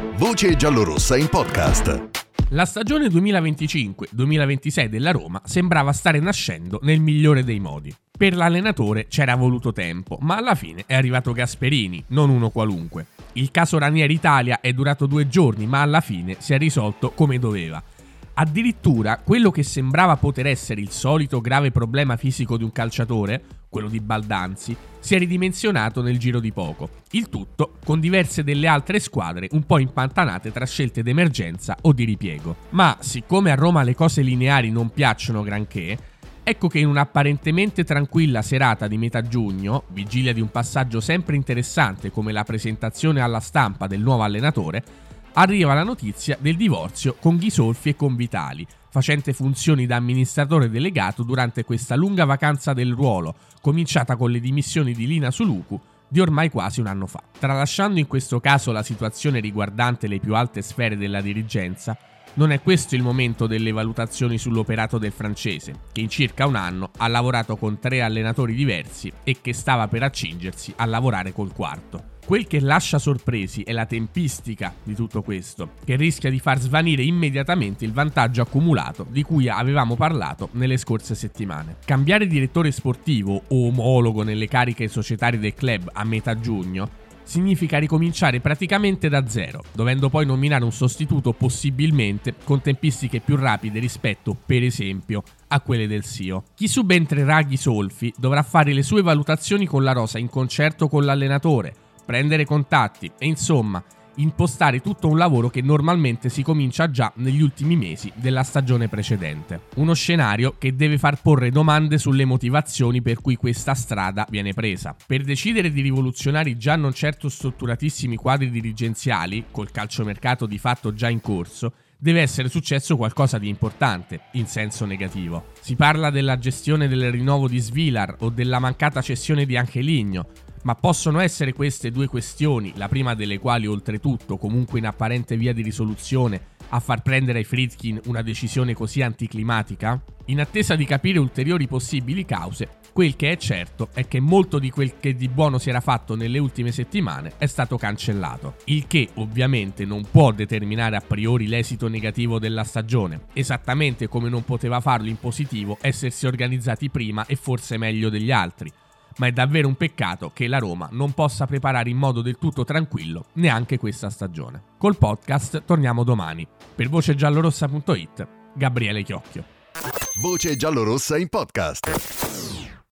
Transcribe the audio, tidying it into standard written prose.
Voce giallorossa in podcast. La stagione 2025-2026 della Roma sembrava stare nascendo nel migliore dei modi. Per l'allenatore c'era voluto tempo, ma alla fine è arrivato Gasperini, non uno qualunque. Il caso Ranieri Italia è durato 2 giorni, ma alla fine si è risolto come doveva. Addirittura quello che sembrava poter essere il solito grave problema fisico di un calciatore, quello di Baldanzi, si è ridimensionato nel giro di poco. Il tutto con diverse delle altre squadre un po' impantanate tra scelte d'emergenza o di ripiego. Ma siccome a Roma le cose lineari non piacciono granché, ecco che in un'apparentemente tranquilla serata di metà giugno, vigilia di un passaggio sempre interessante come la presentazione alla stampa del nuovo allenatore, arriva la notizia del divorzio con Ghisolfi e con Vitali, facente funzioni da amministratore delegato durante questa lunga vacanza del ruolo, cominciata con le dimissioni di Lina Suluku di ormai quasi un anno fa. Tralasciando in questo caso la situazione riguardante le più alte sfere della dirigenza, non è questo il momento delle valutazioni sull'operato del francese, che in circa un anno ha lavorato con 3 allenatori diversi e che stava per accingersi a lavorare col 4. Quel che lascia sorpresi è la tempistica di tutto questo, che rischia di far svanire immediatamente il vantaggio accumulato di cui avevamo parlato nelle scorse settimane. Cambiare direttore sportivo o omologo nelle cariche societarie del club a metà giugno significa ricominciare praticamente da zero, dovendo poi nominare un sostituto possibilmente con tempistiche più rapide rispetto, per esempio, a quelle del CEO. Chi subentrerà a Ghisolfi dovrà fare le sue valutazioni con la rosa in concerto con l'allenatore, prendere contatti e insomma impostare tutto un lavoro che normalmente si comincia già negli ultimi mesi della stagione precedente. Uno scenario che deve far porre domande sulle motivazioni per cui questa strada viene presa. Per decidere di rivoluzionare i già non certo strutturatissimi quadri dirigenziali, col calciomercato di fatto già in corso, deve essere successo qualcosa di importante, in senso negativo. Si parla della gestione del rinnovo di Svilar o della mancata cessione di Angeligno, ma possono essere queste 2 questioni, la prima delle quali oltretutto comunque in apparente via di risoluzione, a far prendere ai Friedkin una decisione così anticlimatica? In attesa di capire ulteriori possibili cause, quel che è certo è che molto di quel che di buono si era fatto nelle ultime settimane è stato cancellato, il che ovviamente non può determinare a priori l'esito negativo della stagione, esattamente come non poteva farlo in positivo essersi organizzati prima e forse meglio degli altri. Ma è davvero un peccato che la Roma non possa preparare in modo del tutto tranquillo neanche questa stagione. Col podcast torniamo domani. Per vocegiallorossa.it, Gabriele Chiocchio. Voce giallorossa in podcast.